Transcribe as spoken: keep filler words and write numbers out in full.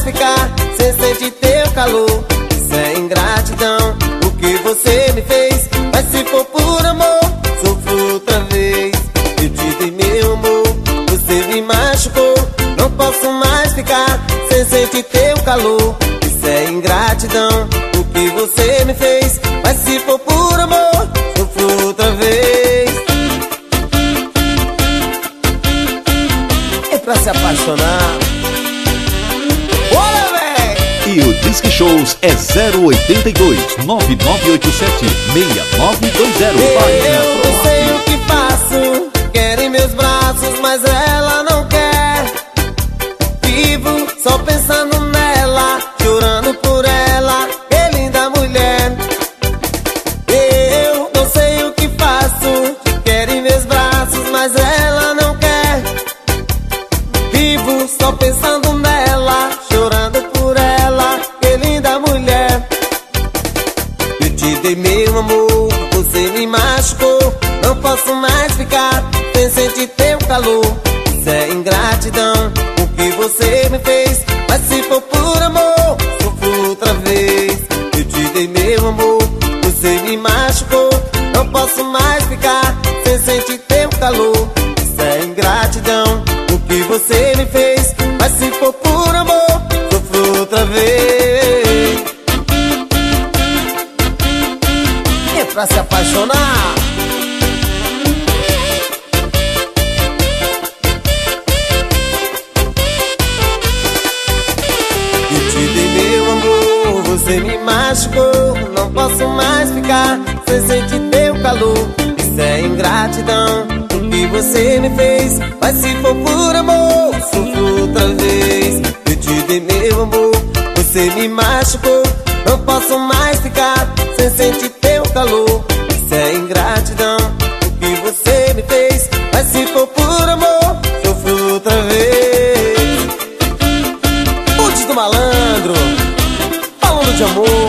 ficar sem sentir teu calor. Isso é ingratidão, o que você me fez. Mas se for por amor, sofro outra vez. Eu te dei meu amor, você me machucou. Não posso mais ficar sem sentir teu calor. Isso é ingratidão, o que você me fez. Mas se for por amor, sofro outra vez. É pra se apaixonar. Bora, véi! E o Disque Shows é zero oitenta e dois, nove nove oito sete, seis nove dois zero. Eu não sei o que faço, quero em meus braços, mas ela não quer. Vivo só pensando nela, chorando por ela, que linda mulher. Eu não sei o que faço, quero em meus braços, mas ela não quer. Vivo só pensando nela, chorando por ela, que linda mulher. Eu te dei meu amor, você me machucou. Não posso mais ficar sem sentir teu calor. Isso é ingratidão, o que você me fez. Mas se for por amor, sofro outra vez. Eu te dei meu amor, você me machucou. Não posso mais ficar sem sentir teu calor. Isso é ingratidão, o que você me fez. Mas se for por amor, sofro outra vez. É pra se apaixonar. Eu te dei meu amor, você me machucou. Não posso mais ficar sem sentir teu calor. Isso é ingratidão, o que você me fez. Mas se for por amor, sofro outra vez. Eu te dei meu amor, você me machucou. Não posso mais ficar sem sentir teu calor. Isso é ingratidão, o que você me fez. Mas se for por amor, sofro outra vez. Putz do malandro, falando de amor.